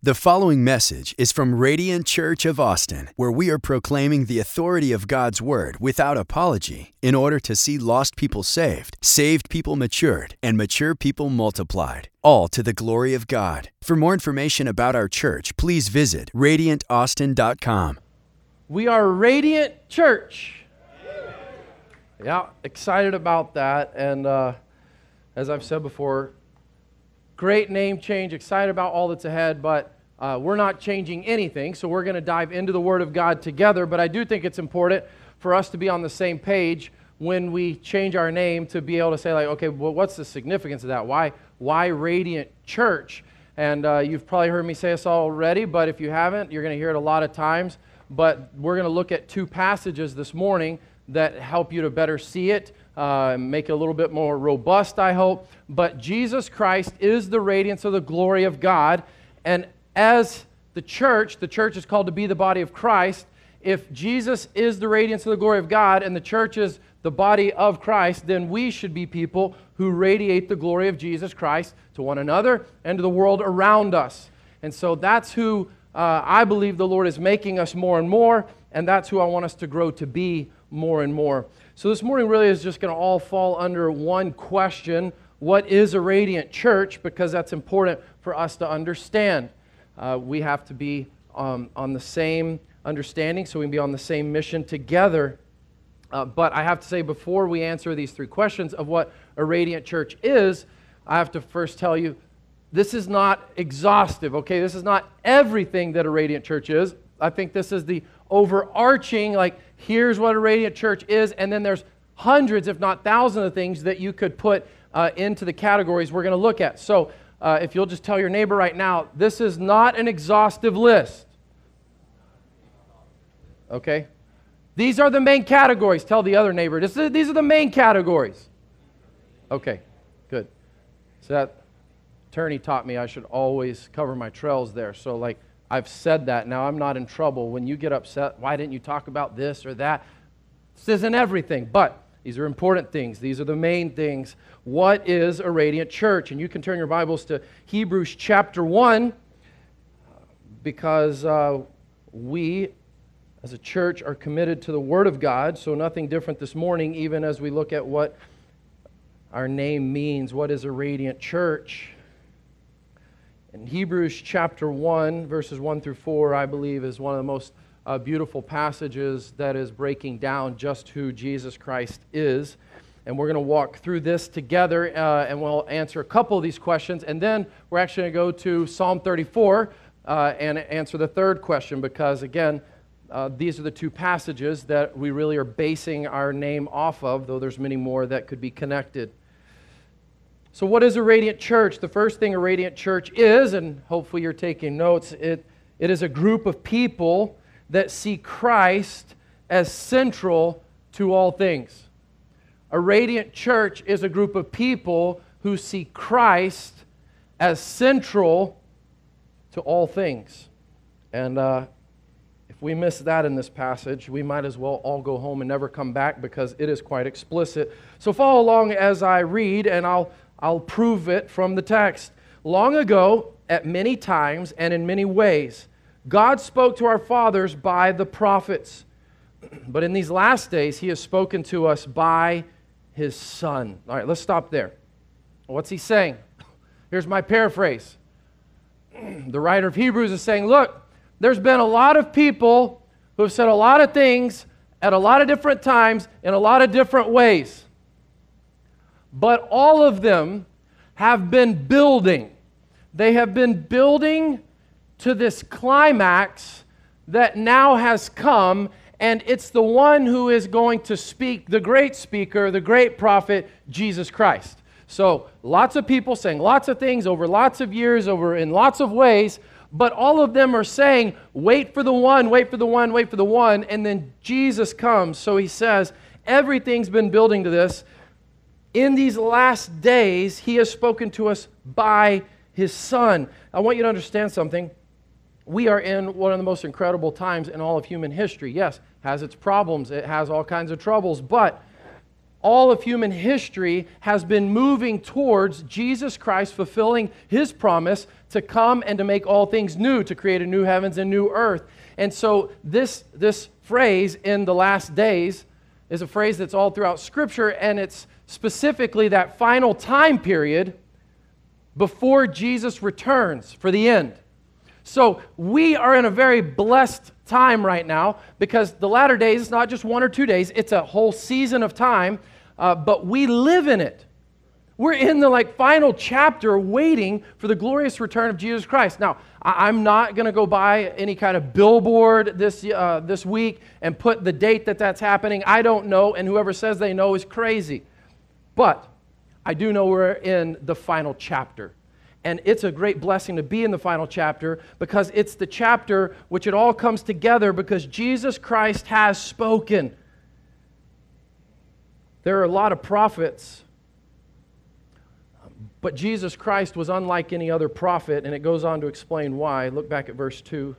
The following message is from Radiant Church of Austin, where we are proclaiming the authority of God's Word without apology in order to see lost people saved, saved people matured, and mature people multiplied, all to the glory of God. For more information about our church, please visit radiantaustin.com. We are Radiant Church. Yeah, excited about that. And as I've said before, great name change, excited about all that's ahead, but we're not changing anything, so we're going to dive into the Word of God together. But I do think it's important for us to be on the same page when we change our name, to be able to say, like, okay, well, what's the significance of that? Why Radiant Church? And you've probably heard me say this already, but if you haven't, you're going to hear it a lot of times. But we're going to look at two passages this morning that help you to better see it, make it a little bit more robust, I hope. But Jesus Christ is the radiance of the glory of God. And as the church is called to be the body of Christ. If Jesus is the radiance of the glory of God and the church is the body of Christ, then we should be people who radiate the glory of Jesus Christ to one another and to the world around us. And so that's who I believe the Lord is making us more and more, and that's who I want us to grow to be more and more. So this morning really is just going to all fall under one question: what is a radiant church? Because that's important for us to understand. We have to be on the same understanding, so we can be on the same mission together. But I have to say, before we answer these three questions of what a radiant church is, I have to first tell you, this is not exhaustive, okay? This is not everything that a radiant church is. I think this is the overarching, like, here's what a radiant church is, and then there's hundreds, if not thousands, of things that you could put into the categories we're going to look at. So if you'll just tell your neighbor right now, this is not an exhaustive list. Okay? These are the main categories. Tell the other neighbor, these are the main categories. Okay, good. So that attorney taught me I should always cover my trails there. So, like, I've said that. Now I'm not in trouble. When you get upset, why didn't you talk about this or that? This isn't everything, but these are important things. These are the main things. What is a radiant church? And you can turn your Bibles to Hebrews chapter 1, because we as a church are committed to the Word of God, so nothing different this morning, even as we look at what our name means. What is a radiant church? In Hebrews chapter 1, verses 1 through 4, I believe, is one of the most beautiful passages that is breaking down just who Jesus Christ is. And we're going to walk through this together, and we'll answer a couple of these questions. And then we're actually going to go to Psalm 34 and answer the third question, because, again, these are the two passages that we really are basing our name off of, though there's many more that could be connected. So what is a radiant church? The first thing a radiant church is, and hopefully you're taking notes, it is a group of people that see Christ as central to all things. A radiant church is a group of people who see Christ as central to all things. And if we miss that in this passage, we might as well all go home and never come back, because it is quite explicit. So follow along as I read, and I'll prove it from the text. Long ago, at many times and in many ways, God spoke to our fathers by the prophets. But in these last days, He has spoken to us by His Son. All right, let's stop there. What's He saying? Here's my paraphrase. The writer of Hebrews is saying, look, there's been a lot of people who have said a lot of things at a lot of different times in a lot of different ways. But all of them have been building. They have been building to this climax that now has come, and it's the one who is going to speak, the great speaker, the great prophet, Jesus Christ. So lots of people saying lots of things over lots of years, over in lots of ways, but all of them are saying, wait for the one, wait for the one, wait for the one, and then Jesus comes. So He says, everything's been building to this. In these last days, He has spoken to us by His Son. I want you to understand something. We are in one of the most incredible times in all of human history. Yes, it has its problems. It has all kinds of troubles. But all of human history has been moving towards Jesus Christ fulfilling His promise to come and to make all things new, to create a new heavens and new earth. And so this phrase, in the last days, is a phrase that's all throughout Scripture, and it's specifically that final time period before Jesus returns for the end. So we are in a very blessed time right now, because the latter days is not just 1 or 2 days, it's a whole season of time, but we live in it. We're in the final chapter waiting for the glorious return of Jesus Christ. Now, I'm not going to go buy any kind of billboard this week and put the date that's happening. I don't know, and whoever says they know is crazy. But I do know we're in the final chapter. And it's a great blessing to be in the final chapter, because it's the chapter which it all comes together because Jesus Christ has spoken. There are a lot of prophets, but Jesus Christ was unlike any other prophet, and it goes on to explain why. Look back at verse 2.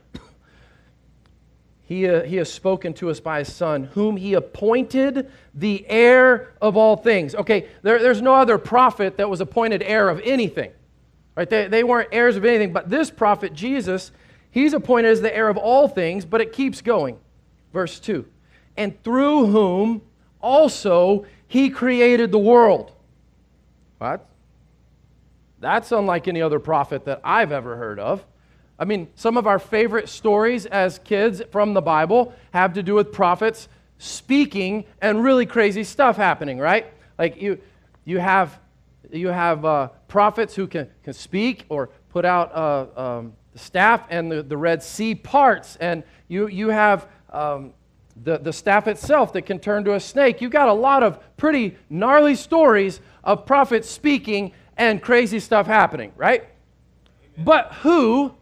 He has spoken to us by His Son, whom He appointed the heir of all things. Okay, there's no other prophet that was appointed heir of anything. Right? They weren't heirs of anything, but this prophet, Jesus, He's appointed as the heir of all things, but it keeps going. Verse 2. And through whom also He created the world. What? That's unlike any other prophet that I've ever heard of. I mean, some of our favorite stories as kids from the Bible have to do with prophets speaking and really crazy stuff happening, right? Like you have prophets who can speak or put out the staff, and the Red Sea parts, and you have the staff itself that can turn to a snake. You've got a lot of pretty gnarly stories of prophets speaking and crazy stuff happening, right? Amen. But who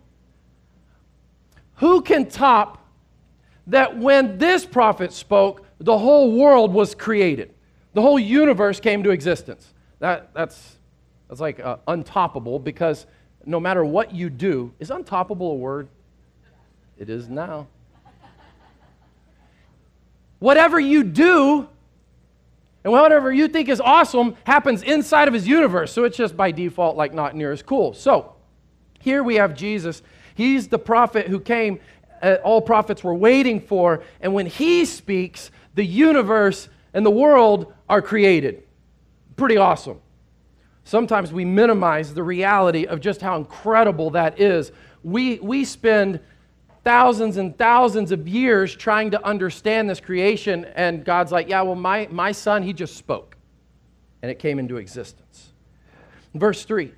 can top that when this prophet spoke, the whole world was created? The whole universe came to existence. That's like untoppable, because no matter what you do, is untoppable a word? It is now. Whatever you do, and whatever you think is awesome happens inside of His universe. So it's just by default not near as cool. So here we have Jesus. He's the prophet who came, all prophets were waiting for. And when He speaks, the universe and the world are created. Pretty awesome. Sometimes we minimize the reality of just how incredible that is. We spend thousands and thousands of years trying to understand this creation, and God's like, yeah, well, my Son, He just spoke, and it came into existence. Verse 3,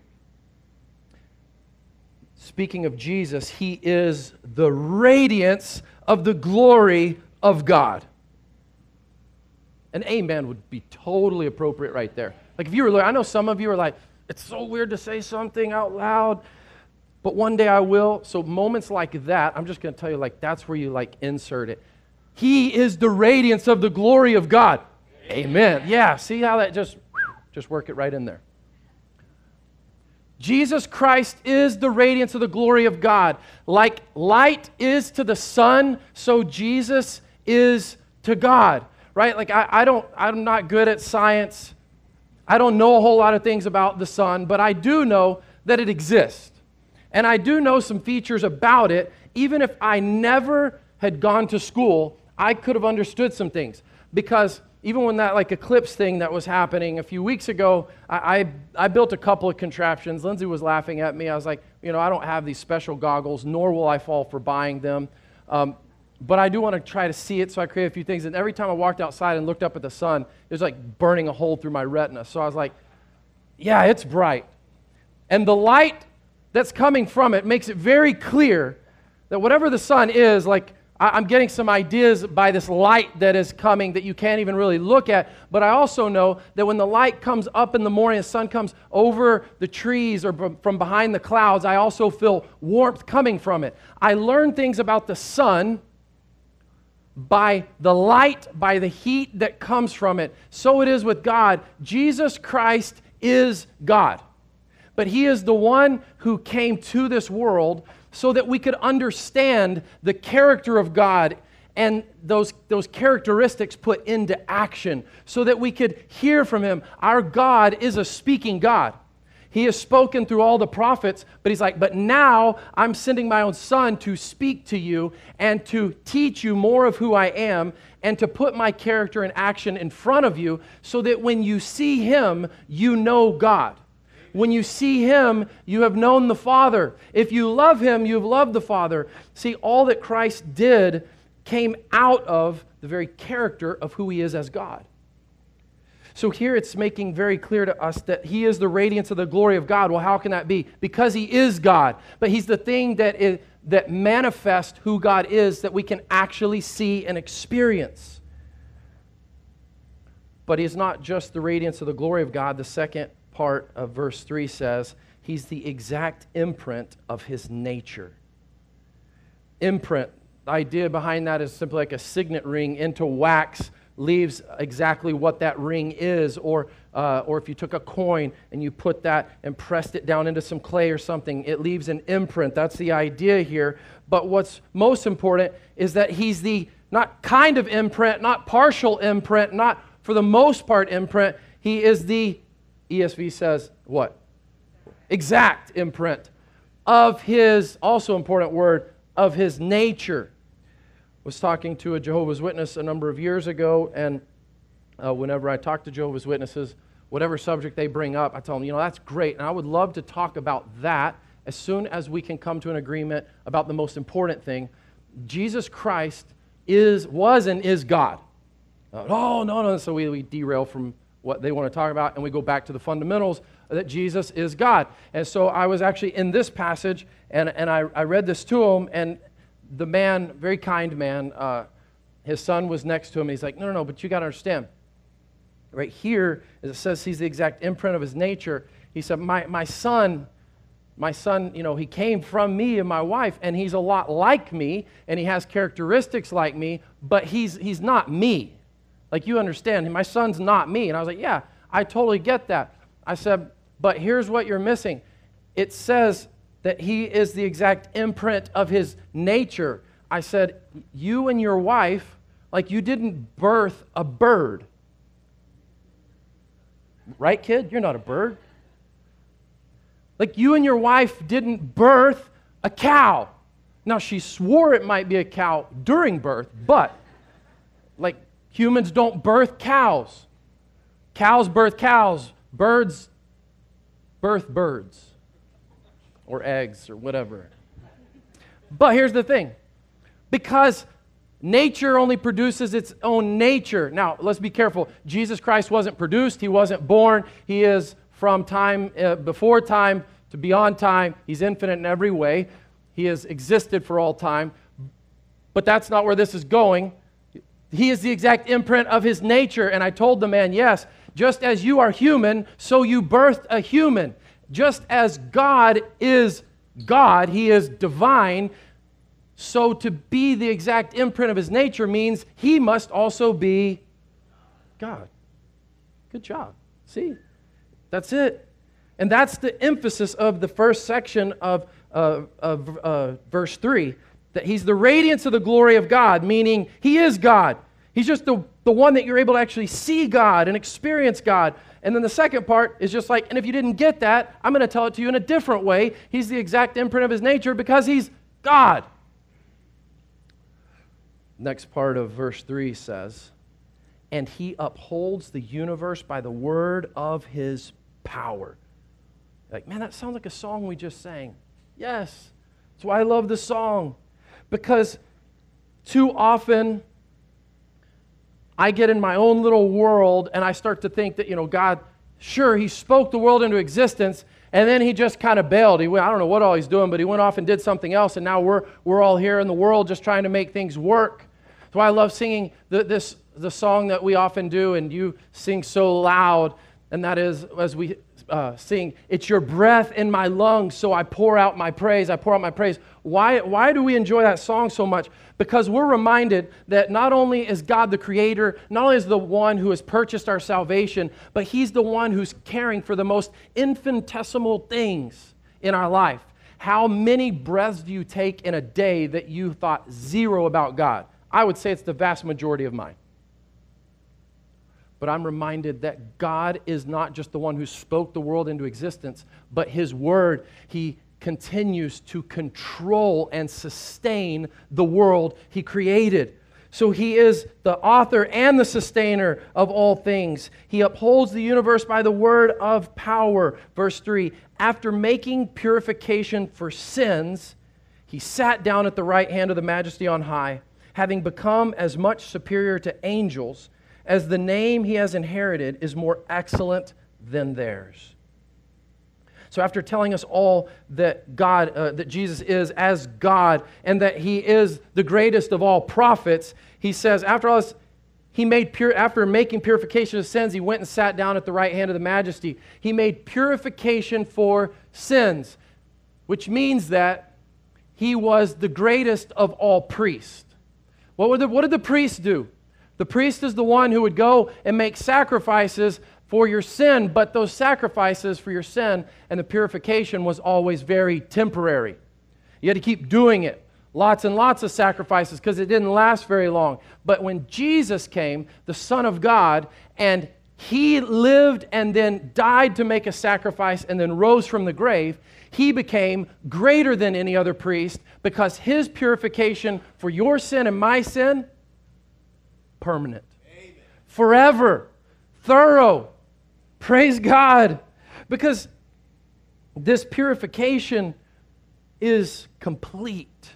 speaking of Jesus, He is the radiance of the glory of God. An amen would be totally appropriate right there. Like if you were, I know some of you are like, it's so weird to say something out loud, but one day I will. So moments like that, I'm just going to tell you, that's where you insert it. He is the radiance of the glory of God. Amen. Yeah, see how that just work it right in there. Jesus Christ is the radiance of the glory of God. Like light is to the sun, so Jesus is to God. Right? I'm not good at science. I don't know a whole lot of things about the sun, but I do know that it exists. And I do know some features about it. Even if I never had gone to school, I could have understood some things. Because even when that eclipse thing that was happening a few weeks ago, I built a couple of contraptions. Lindsay was laughing at me. I was like, I don't have these special goggles, nor will I fall for buying them. But I do want to try to see it, so I created a few things. And every time I walked outside and looked up at the sun, it was like burning a hole through my retina. So I was like, yeah, it's bright. And the light that's coming from it makes it very clear that whatever the sun is, I'm getting some ideas by this light that is coming that you can't even really look at. But I also know that when the light comes up in the morning, the sun comes over the trees or from behind the clouds, I also feel warmth coming from it. I learn things about the sun by the light, by the heat that comes from it. So it is with God. Jesus Christ is God. But He is the one who came to this world so that we could understand the character of God and those characteristics put into action so that we could hear from him. Our God is a speaking God. He has spoken through all the prophets, but he's like, but now I'm sending my own son to speak to you and to teach you more of who I am and to put my character in action in front of you so that when you see him, you know God. When you see him, you have known the Father. If you love him, you've loved the Father. See, all that Christ did came out of the very character of who he is as God. So here it's making very clear to us that he is the radiance of the glory of God. Well, how can that be? Because he is God. But he's the thing that manifests who God is that we can actually see and experience. But he's not just the radiance of the glory of God. The second part of verse 3 says he's the exact imprint of his nature. Imprint. The idea behind that is simply like a signet ring into wax leaves exactly what that ring is, or if you took a coin and you put that and pressed it down into some clay or something, it leaves an imprint. That's the idea here. But what's most important is that he's the not kind of imprint, not partial imprint, not for the most part imprint. He is the, ESV says, what? Exact imprint of his, also important word, of his nature. Was talking to a Jehovah's Witness a number of years ago, and whenever I talk to Jehovah's Witnesses, whatever subject they bring up, I tell them, that's great, and I would love to talk about that as soon as we can come to an agreement about the most important thing. Jesus Christ was and is God. No. So we derail from what they want to talk about, and we go back to the fundamentals that Jesus is God. And so I was actually in this passage, and I read this to him, and the man, very kind man, his son was next to him. He's like, no, but you got to understand. Right here, as it says he's the exact imprint of his nature. He said, my son, he came from me and my wife, and he's a lot like me, and he has characteristics like me, but he's not me. Like, you understand, my son's not me. And I was like, yeah, I totally get that. I said, but here's what you're missing. It says that he is the exact imprint of his nature. I said, you and your wife, like you didn't birth a bird. Right, kid? You're not a bird. Like you and your wife didn't birth a cow. Now, she swore it might be a cow during birth, but like humans don't birth cows. Cows birth cows. Birds birth birds. Or eggs, or whatever. But here's the thing. Because nature only produces its own nature. Now, let's be careful. Jesus Christ wasn't produced. He wasn't born. He is from time, before time to beyond time. He's infinite in every way. He has existed for all time. But that's not where this is going. He is the exact imprint of his nature. And I told the man, yes, just as you are human, so you birthed a human. Just as God is God, he is divine, so to be the exact imprint of his nature means he must also be God. Good job. See? That's it. And that's the emphasis of the first section of verse 3, that he's the radiance of the glory of God, meaning he is God. He's just the one that you're able to actually see God and experience God. And then the second part is just like, and if you didn't get that, I'm going to tell it to you in a different way. He's the exact imprint of his nature because he's God. Next part of verse 3 says, and he upholds the universe by the word of his power. Like, man, that sounds like a song we just sang. Yes. That's why I love the song. Because too often I get in my own little world and I start to think that, God, sure, he spoke the world into existence and then he just kind of bailed. I don't know what all he's doing, but he went off and did something else, and now we're all here in the world just trying to make things work. That's why I love singing the song that we often do, and you sing so loud, and that is as we sing, it's your breath in my lungs, so I pour out my praise. I pour out my praise. Why do we enjoy that song so much? Because we're reminded that not only is God the creator, not only is the one who has purchased our salvation, but he's the one who's caring for the most infinitesimal things in our life. How many breaths do you take in a day that you thought zero about God? I would say it's the vast majority of mine. But I'm reminded that God is not just the one who spoke the world into existence, but His Word, He continues to control and sustain the world He created. So He is the author and the sustainer of all things. He upholds the universe by the word of power. Verse 3, after making purification for sins, He sat down at the right hand of the Majesty on high, having become as much superior to angels as the name He has inherited is more excellent than theirs. So after telling us all that that Jesus is as God and that He is the greatest of all prophets, He says, after all this, after making purification of sins, He went and sat down at the right hand of the Majesty. He made purification for sins, which means that He was the greatest of all priests. What did the priests do? The priest is the one who would go and make sacrifices for your sin, but those sacrifices for your sin and the purification was always very temporary. You had to keep doing it. Lots and lots of sacrifices because it didn't last very long. But when Jesus came, the Son of God, and He lived and then died to make a sacrifice and then rose from the grave, He became greater than any other priest because His purification for your sin and my sin, permanent. Amen. Forever. Thorough. Praise God. Because this purification is complete.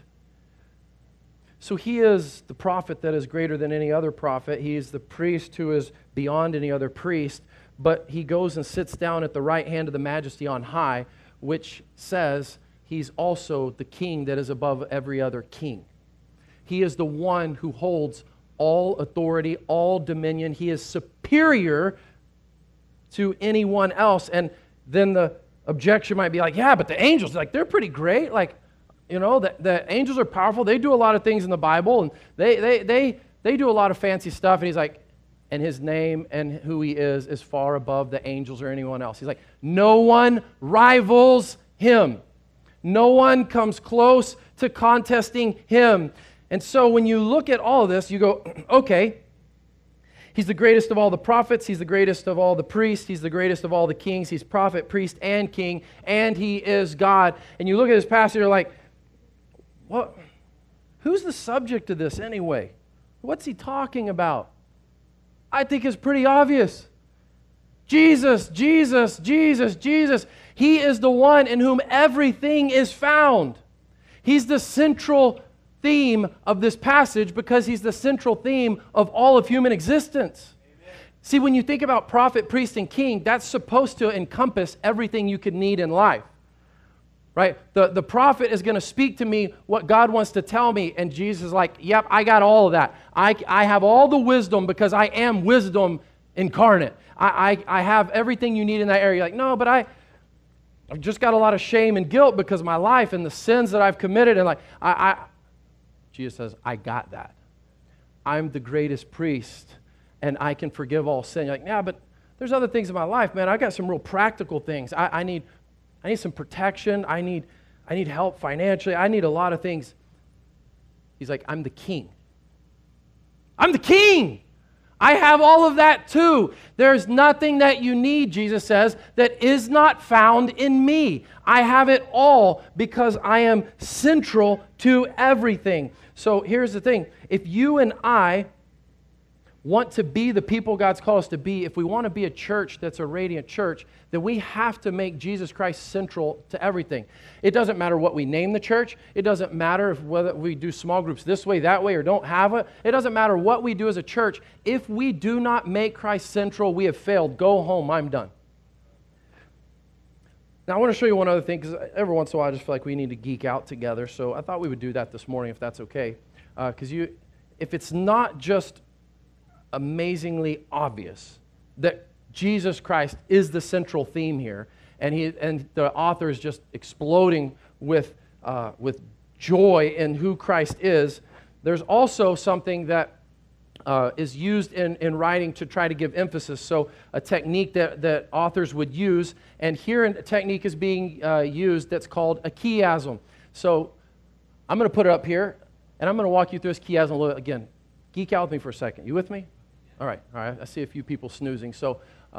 So He is the prophet that is greater than any other prophet. He is the priest who is beyond any other priest. But He goes and sits down at the right hand of the Majesty on high, which says He's also the king that is above every other king. He is the one who holds all authority, all dominion. He is superior to anyone else. And then the objection might be like, yeah, but the angels, like, they're pretty great. Like, you know, the angels are powerful. They do a lot of things in the Bible, and they do a lot of fancy stuff. And He's like, and His name and who He is far above the angels or anyone else. He's like, no one rivals Him. No one comes close to contesting Him. And so when you look at all of this, you go, okay, He's the greatest of all the prophets. He's the greatest of all the priests. He's the greatest of all the kings. He's prophet, priest, and king, and He is God. And you look at this passage, you're like, what? Who's the subject of this anyway? What's He talking about? I think it's pretty obvious. Jesus, Jesus, Jesus, Jesus. He is the one in whom everything is found. He's the central theme of this passage because He's the central theme of all of human existence. Amen. See, when you think about prophet, priest, and king, that's supposed to encompass everything you could need in life. Right? The prophet is going to speak to me what God wants to tell me, and Jesus is like, yep, I got all of that. I have all the wisdom because I am wisdom incarnate. I have everything you need in that area. You're like, no, but I've just got a lot of shame and guilt because of my life and the sins that I've committed, and like, Jesus says, I got that. I'm the greatest priest, and I can forgive all sin. You're like, yeah, but there's other things in my life, man. I got some real practical things. I need some protection. I need help financially. I need a lot of things. He's like, I'm the king. I'm the king. I have all of that too. There's nothing that you need, Jesus says, that is not found in me. I have it all because I am central to everything. So here's the thing. If you and I want to be the people God's called us to be, if we want to be a church that's a radiant church, then we have to make Jesus Christ central to everything. It doesn't matter what we name the church. It doesn't matter if whether we do small groups this way, that way, or don't have it. It doesn't matter what we do as a church. If we do not make Christ central, we have failed. Go home. I'm done. Now, I want to show you one other thing, because every once in a while I just feel like we need to geek out together. So I thought we would do that this morning, if that's okay. Because if it's not just amazingly obvious that Jesus Christ is the central theme here, and the author is just exploding with joy in who Christ is, there's also something that is used in writing to try to give emphasis. So a technique that authors would use, and here a technique is being used that's called a chiasm. So I'm going to put it up here. And I'm going to walk you through this chiasm a little. Again, geek out with me for a second. You with me? All right. I see a few people snoozing. So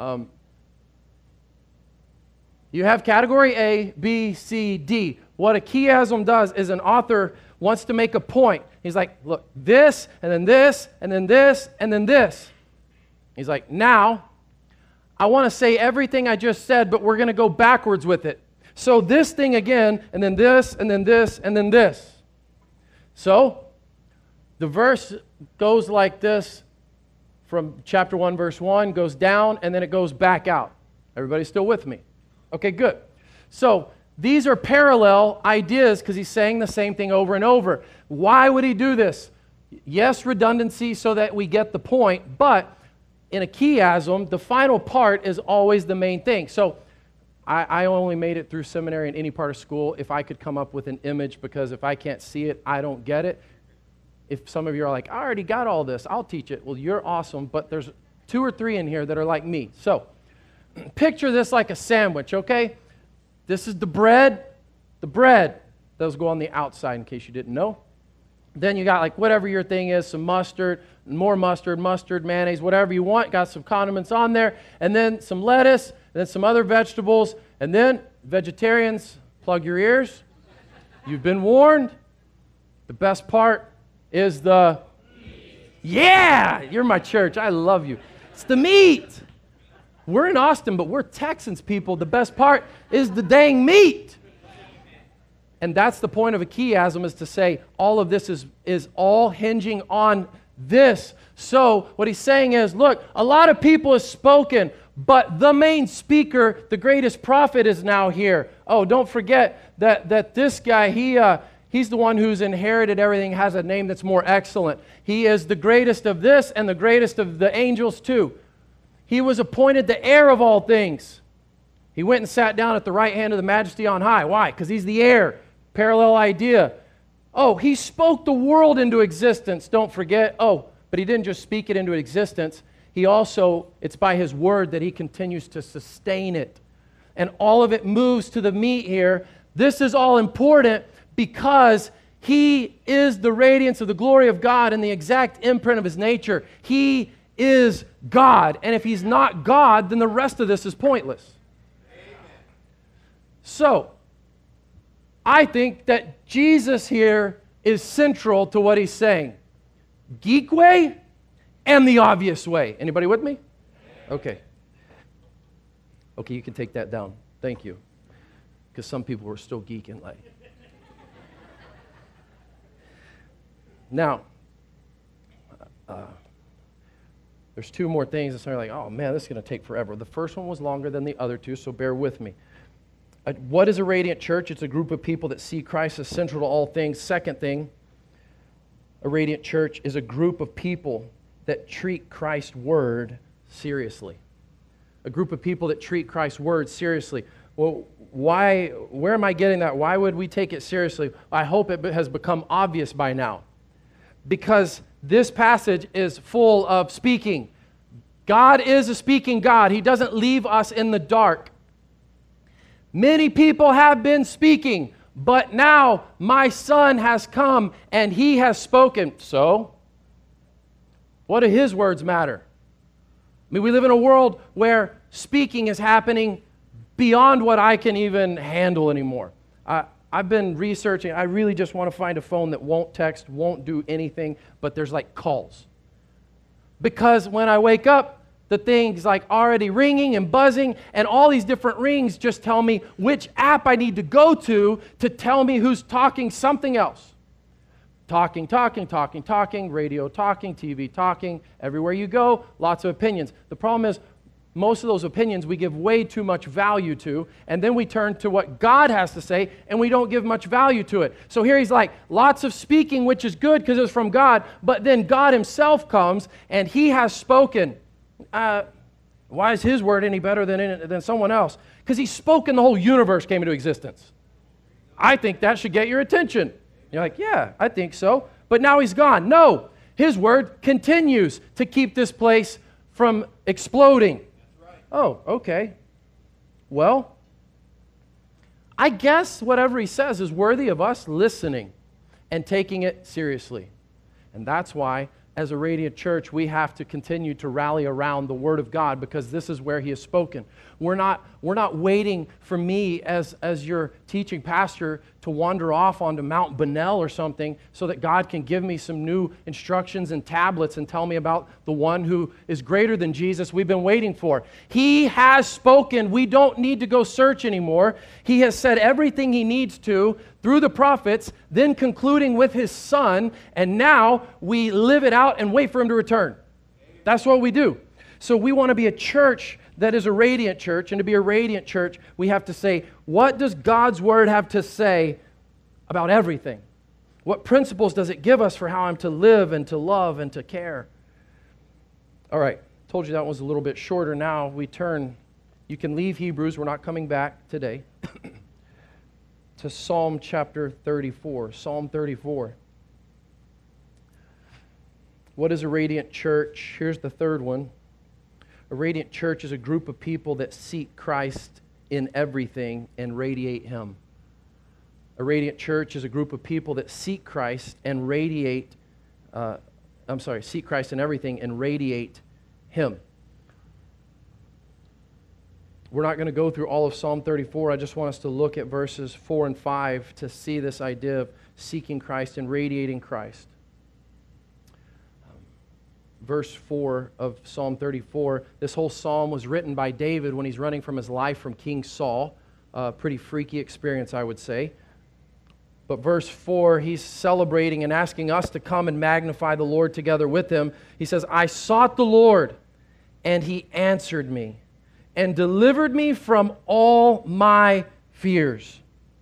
you have category A, B, C, D. What a chiasm does is an author wants to make a point. He's like, look, this, and then this, and then this, and then this. He's like, now, I want to say everything I just said, but we're going to go backwards with it. So this thing again, and then this, and then this, and then this. So the verse goes like this from chapter 1, verse 1, goes down, and then it goes back out. Everybody still with me? Okay, good. So these are parallel ideas because he's saying the same thing over and over. Why would he do this? Yes, redundancy so that we get the point, but in a chiasm, the final part is always the main thing. So I only made it through seminary in any part of school if I could come up with an image, because if I can't see it, I don't get it. If some of you are like, I already got all this, I'll teach it. Well, you're awesome, but there's 2 or 3 in here that are like me. So picture this like a sandwich, okay? This is the bread. The bread, those go on the outside in case you didn't know. Then you got like whatever your thing is, some mustard, more mustard, mayonnaise, whatever you want. Got some condiments on there. And then some lettuce, and then some other vegetables. And then vegetarians, plug your ears. You've been warned. The best part is the meat. Yeah, you're my church. I love you. It's the meat. We're in Austin, but we're Texans, people. The best part is the dang meat. And that's the point of a chiasm, is to say all of this is all hinging on this. So what he's saying is, look, a lot of people have spoken, but the main speaker, the greatest prophet, is now here. Oh, don't forget that this guy, he's the one who's inherited everything, has a name that's more excellent. He is the greatest of this and the greatest of the angels too. He was appointed the heir of all things. He went and sat down at the right hand of the majesty on high. Why? Because he's the heir. Parallel idea. Oh, he spoke the world into existence. Don't forget. Oh, but he didn't just speak it into existence. He also, it's by his word that he continues to sustain it. And all of it moves to the meat here. This is all important because he is the radiance of the glory of God and the exact imprint of his nature. He is God. And if he's not God, then the rest of this is pointless. Amen. So, I think that Jesus here is central to what he's saying. Geek way and the obvious way. Anybody with me? Okay. Okay, you can take that down. Thank you. Because some people were still geeking like. Now, there's 2 more things that are like, oh man, this is going to take forever. The first one was longer than the other 2, so bear with me. What is a radiant church? It's a group of people that see Christ as central to all things. Second thing, a radiant church is a group of people that treat Christ's word seriously. A group of people that treat Christ's word seriously. Well, why? Where am I getting that? Why would we take it seriously? I hope it has become obvious by now. Because this passage is full of speaking. God is a speaking God. He doesn't leave us in the dark. Many people have been speaking, but now my Son has come and he has spoken. So, what do his words matter? I mean, we live in a world where speaking is happening beyond what I can even handle anymore. I've been researching. I really just want to find a phone that won't text, won't do anything, but there's like calls. Because when I wake up, the thing's like already ringing and buzzing, and all these different rings just tell me which app I need to go to tell me who's talking something else. Talking, radio talking, TV talking, everywhere you go, lots of opinions. The problem is, most of those opinions we give way too much value to, and then we turn to what God has to say, and we don't give much value to it. So here he's like, lots of speaking, which is good because it's from God, but then God himself comes, and he has spoken. Why is his word any better than someone else? Because he spoke and the whole universe came into existence. I think that should get your attention. You're like, yeah, I think so. But now he's gone. No, his word continues to keep this place from exploding. That's right. Oh, okay. Well, I guess whatever he says is worthy of us listening and taking it seriously. And that's why, as a Radiant Church, we have to continue to rally around the Word of God, because this is where He has spoken. We're not waiting for me as your teaching pastor to wander off onto Mount Bonnell or something so that God can give me some new instructions and tablets and tell me about the one who is greater than Jesus we've been waiting for. He has spoken. We don't need to go search anymore. He has said everything He needs to through the prophets, then concluding with His Son, and now we live it out and wait for Him to return. That's what we do. So we want to be a church that is a radiant church, and to be a radiant church, we have to say, what does God's Word have to say about everything? What principles does it give us for how I'm to live and to love and to care? All right, told you that was a little bit shorter. Now we turn, you can leave Hebrews, we're not coming back today, to Psalm chapter 34. Psalm 34. What is a radiant church? Here's the third one. A radiant church is a group of people that seek Christ in everything and radiate Him. A radiant church is a group of people that seek Christ and seek Christ in everything and radiate Him. We're not going to go through all of Psalm 34. I just want us to look at verses 4 and 5 to see this idea of seeking Christ and radiating Christ. Verse 4 of Psalm 34, this whole psalm was written by David when he's running from his life from King Saul. Pretty freaky experience, I would say. But verse 4, he's celebrating and asking us to come and magnify the Lord together with him. He says, I sought the Lord, and He answered me, and delivered me from all my fears.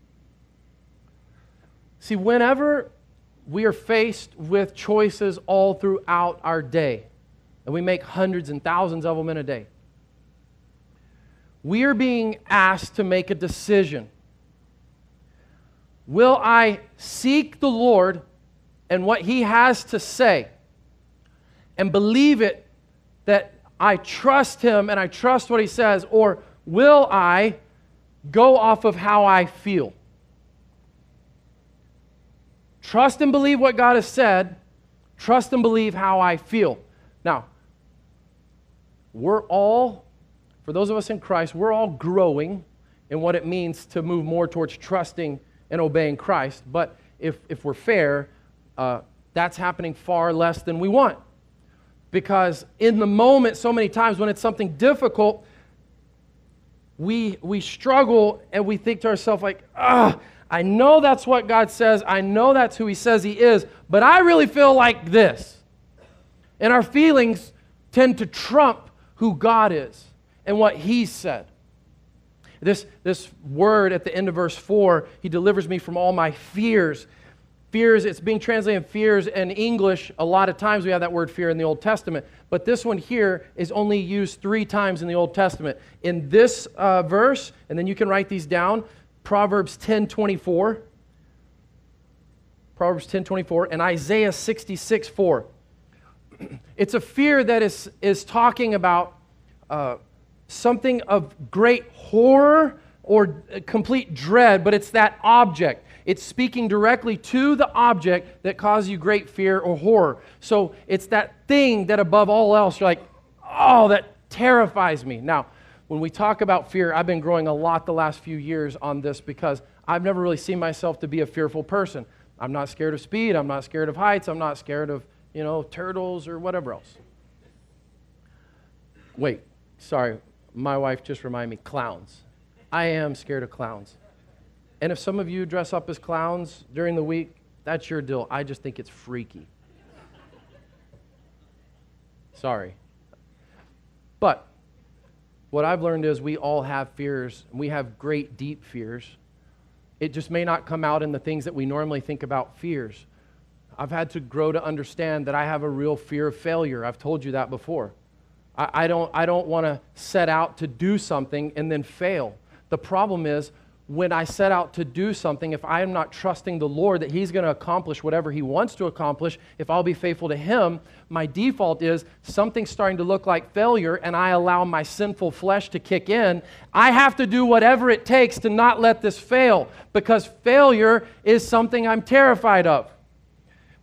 See, whenever we are faced with choices all throughout our day, and we make hundreds and thousands of them in a day, we are being asked to make a decision. Will I seek the Lord and what He has to say and believe it, that I trust Him and I trust what He says, or will I go off of how I feel? Trust and believe what God has said. Trust and believe how I feel. Now, we're all, for those of us in Christ, we're all growing in what it means to move more towards trusting and obeying Christ. But if we're fair, that's happening far less than we want. Because in the moment, so many times when it's something difficult, we struggle and we think to ourselves like, I know that's what God says. I know that's who He says He is, but I really feel like this. And our feelings tend to trump who God is and what He said. This word at the end of verse 4, He delivers me from all my fears. Fears, it's being translated fears in English. A lot of times we have that word fear in the Old Testament. But this one here is only used 3 times in the Old Testament. In this verse, and then you can write these down, Proverbs 10:24, and Isaiah 66:4. It's a fear that is talking about something of great horror or complete dread, but it's that object. It's speaking directly to the object that causes you great fear or horror. So it's that thing that above all else, you're like, oh, that terrifies me. Now, when we talk about fear, I've been growing a lot the last few years on this because I've never really seen myself to be a fearful person. I'm not scared of speed. I'm not scared of heights. I'm not scared of, turtles or whatever else. Wait, sorry. My wife just reminded me, clowns. I am scared of clowns. And if some of you dress up as clowns during the week, that's your deal. I just think it's freaky. Sorry. But what I've learned is we all have fears, and we have great, deep fears. It just may not come out in the things that we normally think about fears. I've had to grow to understand that I have a real fear of failure. I've told you that before. I don't want to set out to do something and then fail. The problem is, when I set out to do something, if I am not trusting the Lord that He's going to accomplish whatever He wants to accomplish, if I'll be faithful to Him, my default is something's starting to look like failure and I allow my sinful flesh to kick in. I have to do whatever it takes to not let this fail, because failure is something I'm terrified of.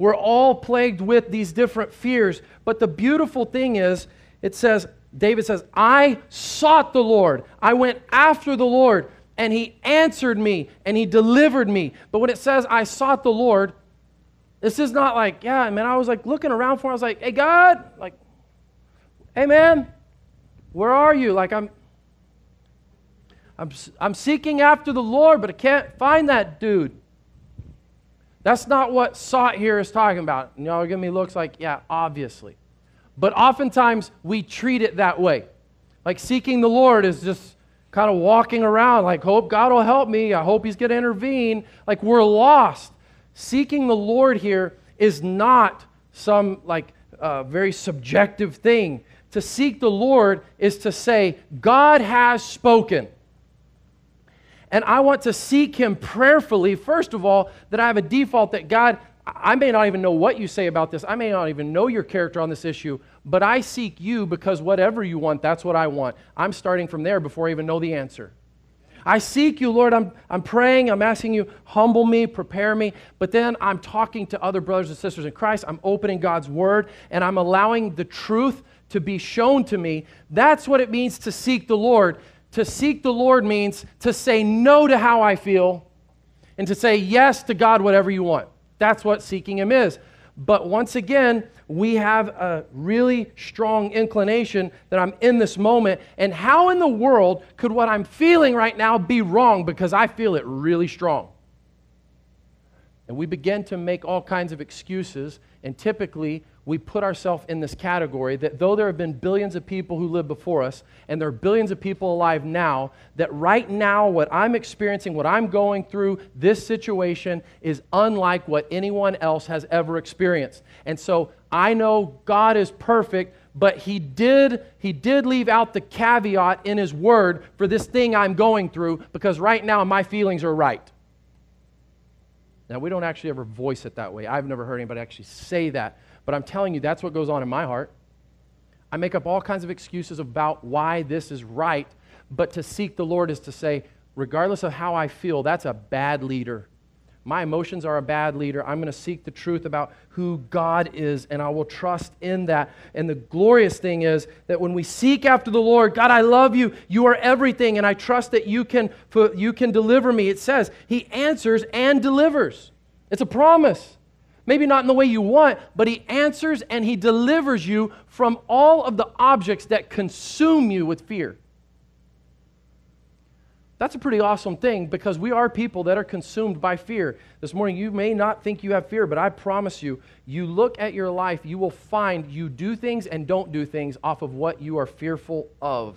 We're all plagued with these different fears. But the beautiful thing is, it says, David says, I sought the Lord. I went after the Lord, and He answered me, and He delivered me. But when it says, I sought the Lord, this is not like, yeah, man, I was like looking around for him. I was like, hey, God, like, hey, man, where are you? Like, I'm seeking after the Lord, but I can't find that dude. That's not what sought here is talking about. And y'all are giving me looks like, yeah, obviously. But oftentimes, we treat it that way. Like seeking the Lord is just kind of walking around like, hope God will help me. I hope He's going to intervene. Like we're lost. Seeking the Lord here is not some like very subjective thing. To seek the Lord is to say, God has spoken. And I want to seek Him prayerfully, first of all, that I have a default that God, I may not even know what you say about this. I may not even know your character on this issue, but I seek you because whatever you want, that's what I want. I'm starting from there before I even know the answer. I seek you, Lord. I'm praying. I'm asking you, humble me, prepare me. But then I'm talking to other brothers and sisters in Christ. I'm opening God's Word, and I'm allowing the truth to be shown to me. That's what it means to seek the Lord. To seek the Lord means to say no to how I feel and to say yes to God, whatever you want. That's what seeking Him is. But once again, we have a really strong inclination that I'm in this moment. And how in the world could what I'm feeling right now be wrong because I feel it really strong? And we begin to make all kinds of excuses. And typically, we put ourselves in this category that though there have been billions of people who lived before us, and there are billions of people alive now, that right now what I'm experiencing, what I'm going through, this situation is unlike what anyone else has ever experienced. And so I know God is perfect, but He did leave out the caveat in His Word for this thing I'm going through, because right now my feelings are right. Now, we don't actually ever voice it that way. I've never heard anybody actually say that. But I'm telling you, that's what goes on in my heart. I make up all kinds of excuses about why this is right, but to seek the Lord is to say, regardless of how I feel, that's a bad leader. My emotions are a bad leader. I'm going to seek the truth about who God is, and I will trust in that. And the glorious thing is that when we seek after the Lord, God, I love you. You are everything, and I trust that you can deliver me. It says He answers and delivers. It's a promise. Maybe not in the way you want, but He answers and He delivers you from all of the objects that consume you with fear. That's a pretty awesome thing because we are people that are consumed by fear. This morning, you may not think you have fear, but I promise you, you look at your life, you will find you do things and don't do things off of what you are fearful of.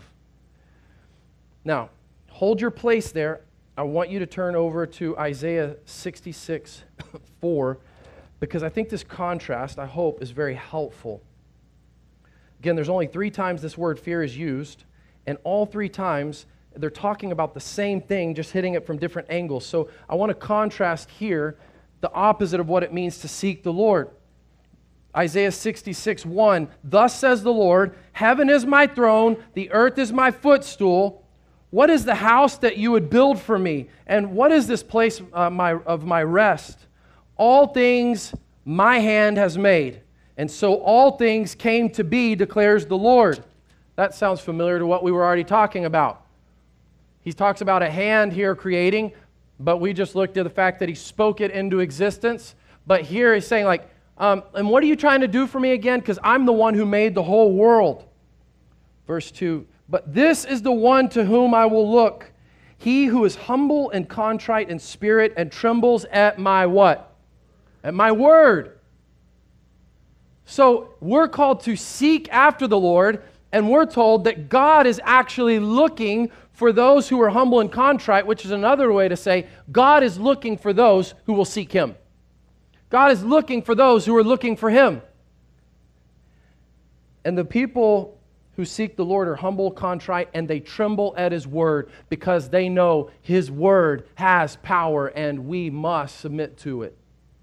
Now, hold your place there. I want you to turn over to Isaiah 66:4 because I think this contrast, I hope, is very helpful. Again, there's only 3 times this word fear is used, and all 3 times they're talking about the same thing, just hitting it from different angles. So I want to contrast here the opposite of what it means to seek the Lord. Isaiah 66:1, thus says the Lord, heaven is my throne, the earth is my footstool. What is the house that you would build for me? And what is this place of my rest? All things my hand has made. And so all things came to be, declares the Lord. That sounds familiar to what we were already talking about. He talks about a hand here creating, but we just looked at the fact that He spoke it into existence. But here He's saying like, and what are you trying to do for me again? Because I'm the one who made the whole world. Verse 2, but this is the one to whom I will look. He who is humble and contrite in spirit and trembles at my what? At my word. So we're called to seek after the Lord, and we're told that God is actually looking for those who are humble and contrite, which is another way to say God is looking for those who will seek Him. God is looking for those who are looking for Him. And the people who seek the Lord are humble, contrite, and they tremble at His word because they know His word has power and we must submit to it.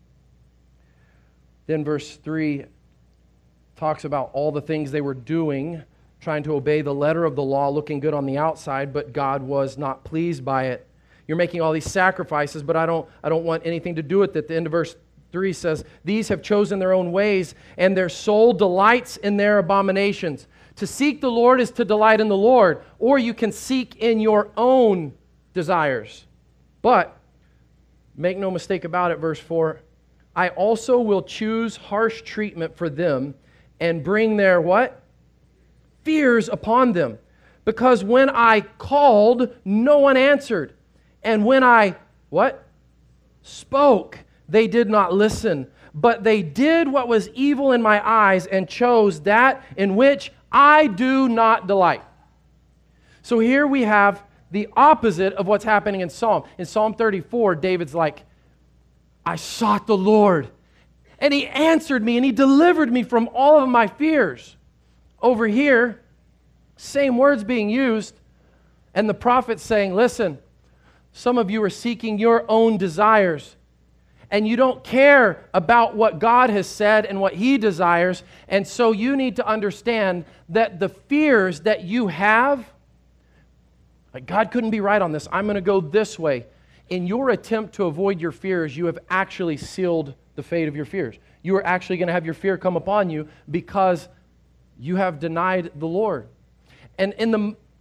Then verse 3 talks about all the things they were doing, trying to obey the letter of the law, looking good on the outside, but God was not pleased by it. You're making all these sacrifices, but I don't want anything to do with it. At the end of verse 3 says, these have chosen their own ways, and their soul delights in their abominations. To seek the Lord is to delight in the Lord, or you can seek in your own desires. But, make no mistake about it, verse 4, I also will choose harsh treatment for them and bring their what? Fears upon them. Because when I called, no one answered. And when I, what? Spoke, they did not listen. But they did what was evil in my eyes and chose that in which I do not delight. So here we have the opposite of what's happening in Psalm. In Psalm 34, David's like, I sought the Lord, and He answered me, and He delivered me from all of my fears. Over here, same words being used, and the prophet's saying, listen, some of you are seeking your own desires, and you don't care about what God has said and what He desires, and so you need to understand that the fears that you have, like God couldn't be right on this, I'm going to go this way. In your attempt to avoid your fears, you have actually sealed the fate of your fears. You are actually going to have your fear come upon you because you have denied the Lord. And in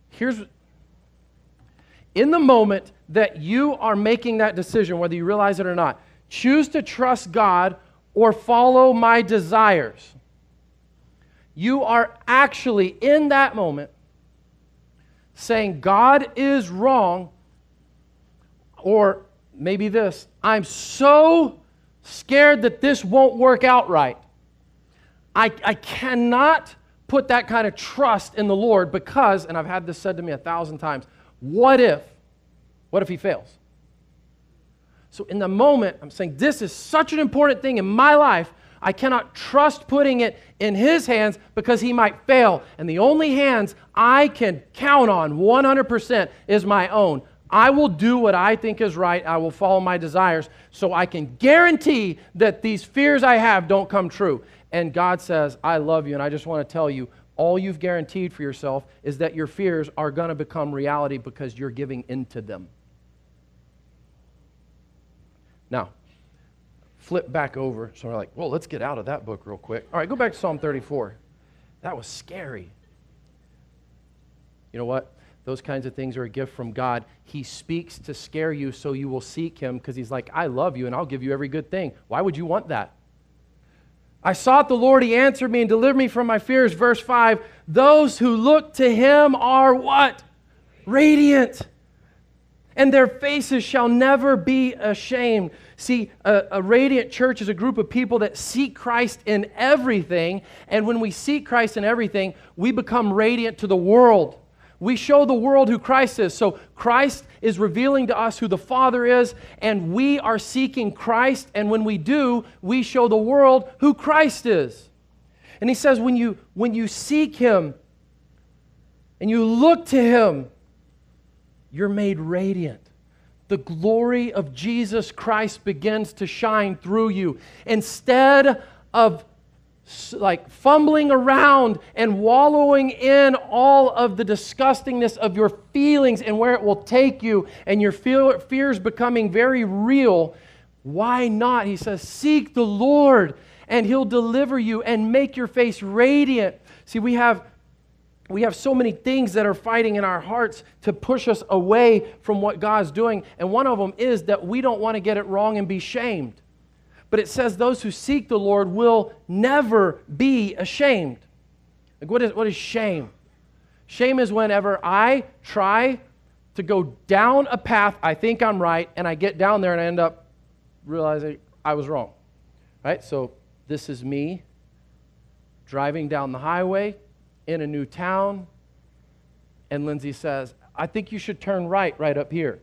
the moment that you are making that decision, whether you realize it or not, choose to trust God or follow my desires. You are actually in that moment saying God is wrong, or maybe this, I'm so scared that this won't work out right. I cannot put that kind of trust in the Lord because, and I've had this said to me 1,000 times, what if He fails? So in the moment, I'm saying this is such an important thing in my life, I cannot trust putting it in His hands because He might fail. And the only hands I can count on 100% is my own. I will do what I think is right. I will follow my desires so I can guarantee that these fears I have don't come true. And God says, I love you, and I just want to tell you, all you've guaranteed for yourself is that your fears are going to become reality because you're giving into them. Now, flip back over. So we're like, well, let's get out of that book real quick. All right, go back to Psalm 34. That was scary. You know what? Those kinds of things are a gift from God. He speaks to scare you so you will seek Him because He's like, I love you and I'll give you every good thing. Why would you want that? I sought the Lord, He answered me and delivered me from my fears. Verse 5, those who look to Him are what? Radiant. And their faces shall never be ashamed. See, a radiant church is a group of people that seek Christ in everything. And when we seek Christ in everything, we become radiant to the world. We show the world who Christ is. So Christ is revealing to us who the Father is, and we are seeking Christ, and when we do, we show the world who Christ is. And He says when you seek Him and you look to Him, you're made radiant. The glory of Jesus Christ begins to shine through you. Instead of like fumbling around and wallowing in all of the disgustingness of your feelings and where it will take you, and your fears becoming very real, why not? He says, seek the Lord and He'll deliver you and make your face radiant. See, we have so many things that are fighting in our hearts to push us away from what God's doing, and one of them is that we don't want to get it wrong and be shamed. But it says those who seek the Lord will never be ashamed. Like what is shame? Shame is whenever I try to go down a path, I think I'm right, and I get down there and I end up realizing I was wrong. Right? So this is me driving down the highway in a new town, and Lindsay says, I think you should turn right up here.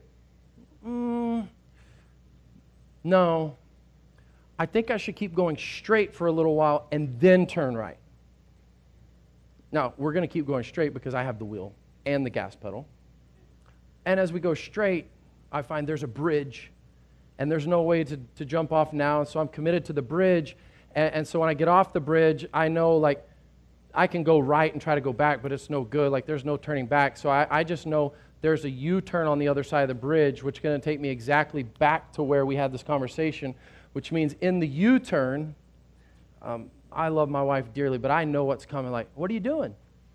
No. I think I should keep going straight for a little while and then turn right. Now, we're going to keep going straight because I have the wheel and the gas pedal. And as we go straight, I find there's a bridge, and there's no way to jump off now, so I'm committed to the bridge. And so when I get off the bridge, I know, like, I can go right and try to go back, but it's no good. Like, there's no turning back. So I just know there's a U-turn on the other side of the bridge, which is going to take me exactly back to where we had this conversation. which means in the U-turn, I love my wife dearly, but I know what's coming. Like, what are you doing?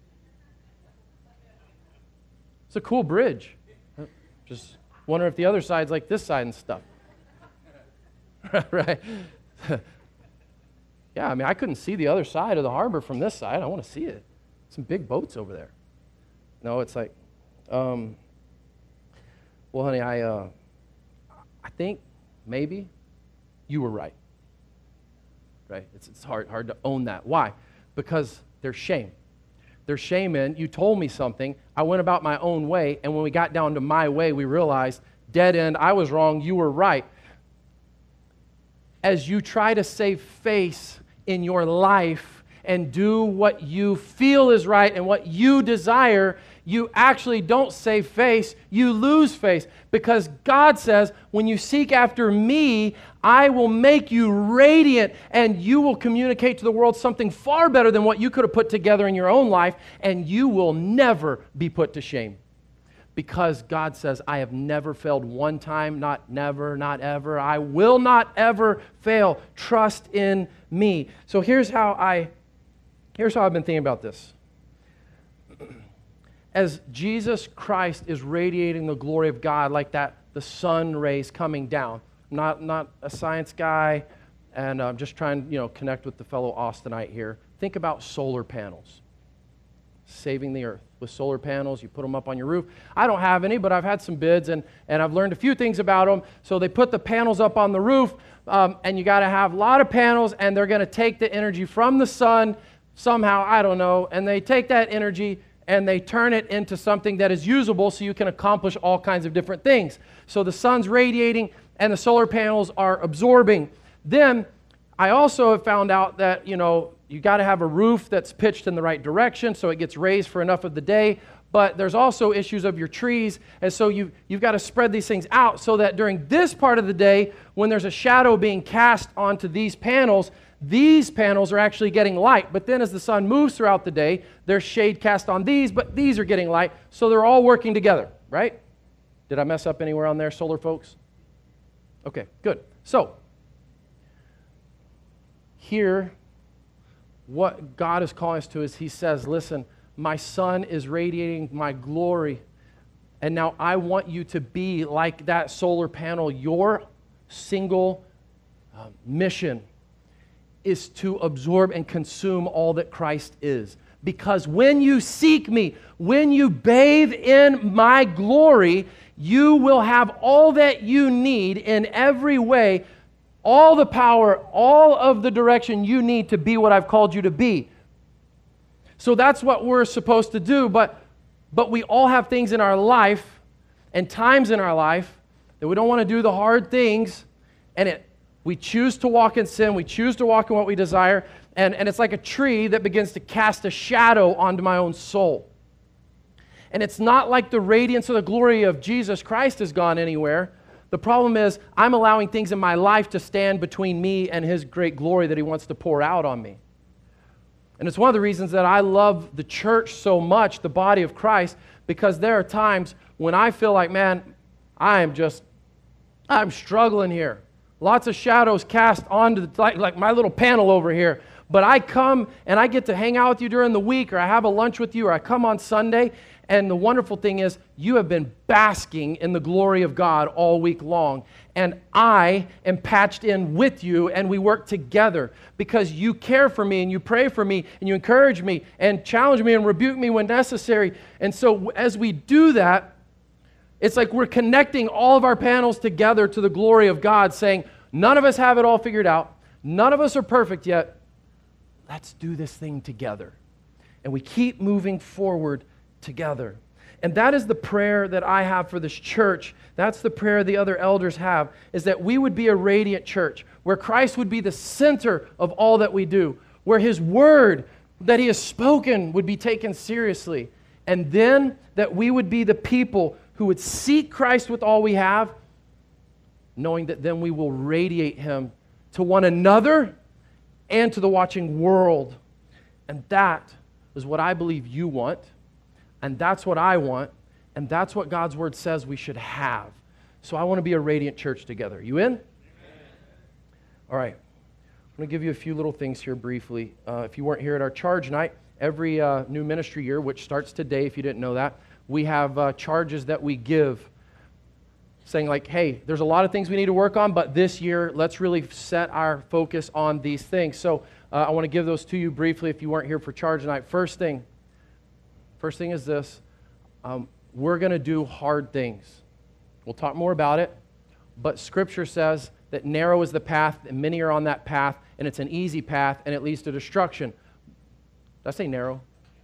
It's a cool bridge. Just wonder if the other side's like this side and stuff. Right? Yeah, I mean, I couldn't see the other side of the harbor from this side. I want to see it. Some big boats over there. No, it's like, well, honey, I think maybe you were right. Right? It's hard to own that. Why? Because there's shame. There's shame in, you told me something, I went about my own way, and when we got down to my way, we realized, dead end, I was wrong, you were right. As you try to save face in your life and do what you feel is right and what you desire, you actually don't save face, you lose face. Because God says, when you seek after me, I will make you radiant and you will communicate to the world something far better than what you could have put together in your own life, and you will never be put to shame. Because God says, I have never failed one time, not never, not ever. I will not ever fail. Trust in me. So here's how I've been thinking about this. As Jesus Christ is radiating the glory of God like that, the sun rays coming down. I'm not a science guy, and I'm just trying to connect with the fellow Austinite here. Think about solar panels. Saving the earth. With solar panels, you put them up on your roof. I don't have any, but I've had some bids, and I've learned a few things about them. So they put the panels up on the roof, and you got to have a lot of panels, and they're going to take the energy from the sun somehow, I don't know, and they take that energy and they turn it into something that is usable so you can accomplish all kinds of different things. So the sun's radiating and the solar panels are absorbing. Then I also have found out that, you got to have a roof that's pitched in the right direction so it gets raised for enough of the day. But there's also issues of your trees, and so you've got to spread these things out so that during this part of the day, when there's a shadow being cast onto these panels are actually getting light. But then as the sun moves throughout the day, there's shade cast on these, but these are getting light. So they're all working together, right? Did I mess up anywhere on there, solar folks? Okay, good. So, here, what God is calling us to is He says, listen, my Son is radiating my glory, and now I want you to be like that solar panel. Your single mission is to absorb and consume all that Christ is. Because when you seek me, when you bathe in my glory, you will have all that you need in every way, all the power, all of the direction you need to be what I've called you to be. So that's what we're supposed to do, but we all have things in our life and times in our life that we don't want to do the hard things, and we choose to walk in sin, we choose to walk in what we desire, and it's like a tree that begins to cast a shadow onto my own soul. And it's not like the radiance of the glory of Jesus Christ has gone anywhere. The problem is I'm allowing things in my life to stand between me and His great glory that He wants to pour out on me. And it's one of the reasons that I love the church so much, the body of Christ, because there are times when I feel like, man, I'm struggling here. Lots of shadows cast onto like my little panel over here. But I come and I get to hang out with you during the week, or I have a lunch with you, or I come on Sunday. And the wonderful thing is you have been basking in the glory of God all week long. And I am patched in with you, and we work together because you care for me and you pray for me and you encourage me and challenge me and rebuke me when necessary. And so as we do that, it's like we're connecting all of our panels together to the glory of God, saying, none of us have it all figured out. None of us are perfect yet. Let's do this thing together. And we keep moving forward together. And that is the prayer that I have for this church. That's the prayer the other elders have, is that we would be a radiant church, where Christ would be the center of all that we do, where His word that He has spoken would be taken seriously. And then that we would be the people who would seek Christ with all we have, knowing that then we will radiate Him to one another and to the watching world. And that is what I believe you want, and that's what I want, and that's what God's Word says we should have. So I want to be a radiant church together. You in? All right. I'm going to give you a few little things here briefly. If you weren't here at our charge night, every new ministry year, which starts today if you didn't know that, we have charges that we give saying like, hey, there's a lot of things we need to work on, but this year, let's really set our focus on these things. So I want to give those to you briefly if you weren't here for charge tonight. First thing is this. We're going to do hard things. We'll talk more about it, but Scripture says that narrow is the path, and many are on that path, and it's an easy path, and it leads to destruction. Did I say narrow?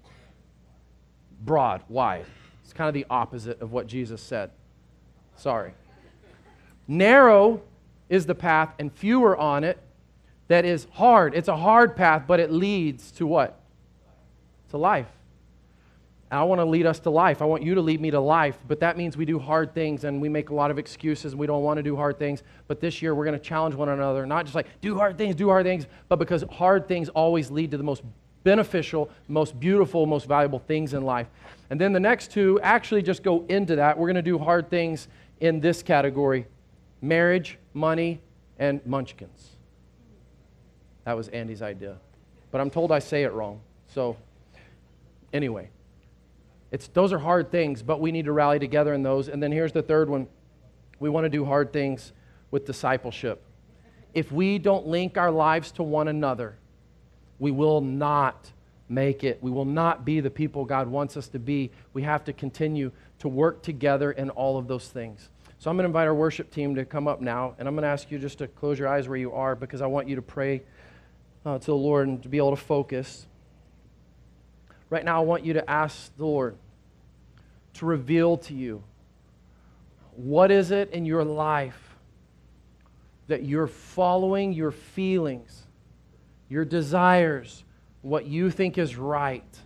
Broad, wide. It's kind of the opposite of what Jesus said. Sorry. Narrow is the path, and few are on it, that is hard. It's a hard path, but it leads to what? To life. And I want to lead us to life. I want you to lead me to life, but that means we do hard things, and we make a lot of excuses, and we don't want to do hard things. But this year, we're going to challenge one another, not just like, do hard things, but because hard things always lead to the most beneficial, most beautiful, most valuable things in life. And then the next two actually just go into that. We're going to do hard things in this category: marriage, money, and munchkins. That was Andy's idea. But I'm told I say it wrong. So anyway, those are hard things, but we need to rally together in those. And then here's the third one. We want to do hard things with discipleship. If we don't link our lives to one another, we will not make it. We will not be the people God wants us to be. We have to continue to work together in all of those things. So I'm going to invite our worship team to come up now, and I'm going to ask you just to close your eyes where you are, because I want you to pray to the Lord and to be able to focus. Right now, I want you to ask the Lord to reveal to you, what is it in your life that you're following your feelings, your desires, what you think is right,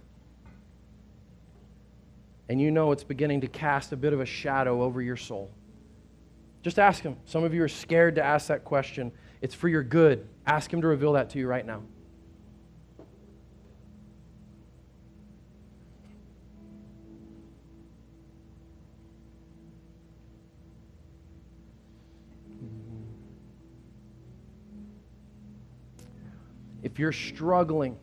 and you know it's beginning to cast a bit of a shadow over your soul. Just ask Him. Some of you are scared to ask that question. It's for your good. Ask Him to reveal that to you right now. If you're struggling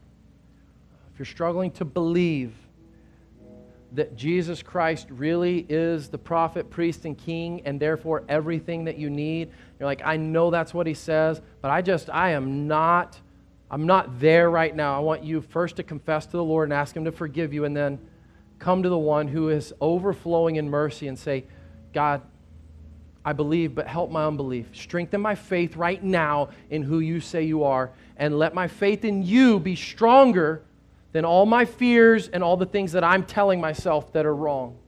to believe that Jesus Christ really is the prophet, priest, and king, and therefore everything that you need, you're like, I know that's what He says, but I'm not there right now. I want you first to confess to the Lord and ask Him to forgive you, and then come to the one who is overflowing in mercy and say, God, I believe, but help my unbelief. Strengthen my faith right now in who You say You are, and let my faith in You be stronger than all my fears and all the things that I'm telling myself that are wrong.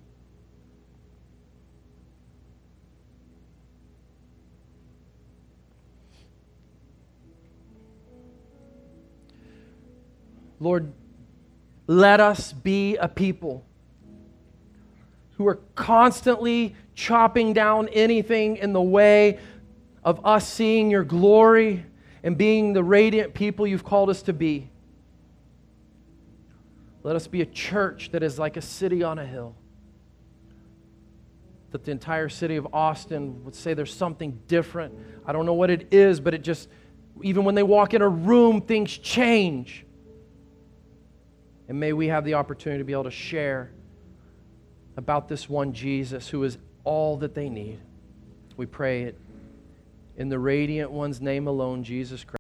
Lord, let us be a people who are constantly chopping down anything in the way of us seeing Your glory and being the radiant people You've called us to be. Let us be a church that is like a city on a hill. That the entire city of Austin would say there's something different. I don't know what it is, but it just, even when they walk in a room, things change. And may we have the opportunity to be able to share about this one Jesus who is all that they need. We pray it in the radiant one's name alone, Jesus Christ.